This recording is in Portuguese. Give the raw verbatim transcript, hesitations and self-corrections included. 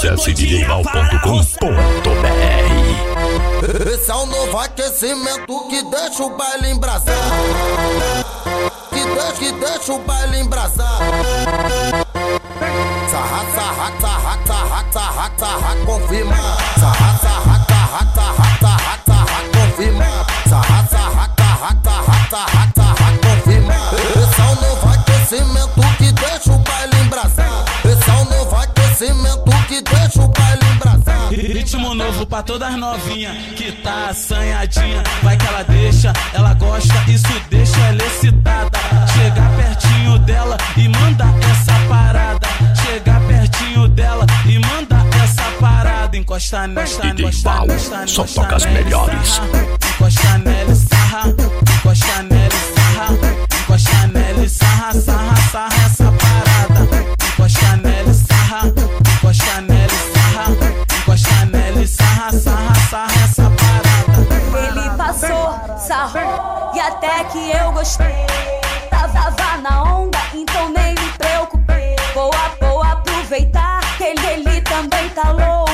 Acesse d j mal ponto com ponto b r. Esse é o novo aquecimento que deixa o baile embrasar. Que deixa, que deixa o baile embrasar. Sarra, sarra, sarra, sarra, sarra, sarra, confirma. Sarra, sarra, sarra, sarra, sarra, sarra, confirma. Sarra, sarra, sarra, sarra, sarra, sarra, confirma. Esse é o novo aquecimento que deixa o baile embrasar. Esse é o novo aquecimento que deixa o baile embrasar. Ritmo novo pra todas novinhas que tá assanhadinha. Vai que ela deixa, ela gosta, isso deixa ela excitada. Chega pertinho dela e manda essa parada. Chega pertinho dela e manda essa parada. Encosta nesta, encosta nesta, só toca as melhores. Encosta nela e sarra, encosta nela e sarra, encosta nela e sarra, sarra, sarra essa parada. Encosta nela e sarra, encosta nela e sarra, encosta nela e sarra, sarra, sarra essa parada. Ele passou, sarrou e até que eu gostei. Tava na onda, então nem me preocupei. Vou, vou aproveitar que ele, ele também tá louco.